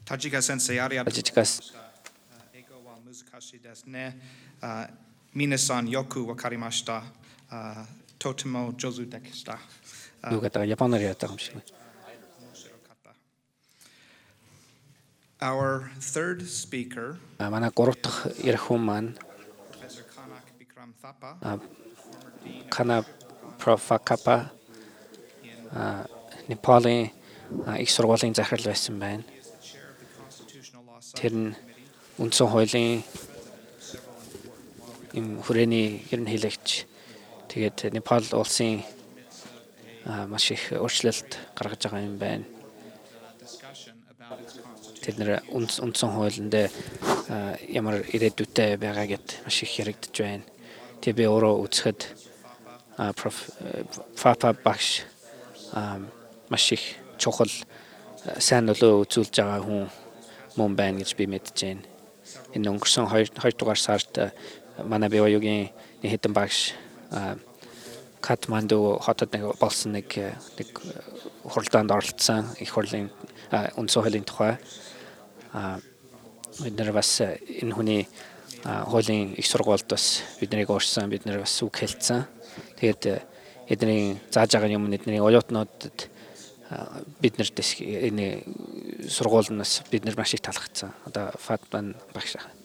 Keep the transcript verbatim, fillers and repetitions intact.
Тажикас Minasan yoku wakarimashita. Totemo jozu dekista. югата японоор яатаа юм шиг. Our third speaker, А манай гурав дахь ярих хүн маань Professor Kanak Bikram Thapa, Кана Профакапа Непалийн их сургуулийн захирал байсан байна. chair of the Constitutional Law Тэр нь үндсэн хуулийн им хүрээний ерөнхийлөгч. Тэгээд Непал улсын маш их өөрчлөлт гаргаж байгаа юм байна. discussion about its constitution. Тэд нэр үндсэн хуулинд ямар ирээдүйтэй байгаа гэд маш их яригдж байна. Тэг би өөрөө үзэхэд проф Фапа багш маш их чухал сайн нөлөө үзүүлж байгаа хүн мөн байна гэж би мэдэж байна. Энэ өнгөрсөн хоёр дугаар сард манай би оюугийн нэг хэдэн багш Катманду хотод нэг болсон нэг нэг хурлаанд оролцсон их хурлын үндсэн хуулийн тухай бид нар бас энэ хүний хуулийн их сургуульд бас биднийг уурсан бид нар бас үг хэлсэн. Тэгээд эдний зааж байгаа юм эдний оюутнуудад бид нарт энэ сургууль нь бас бид нар маш их талхацсан. Одоо Фатман багш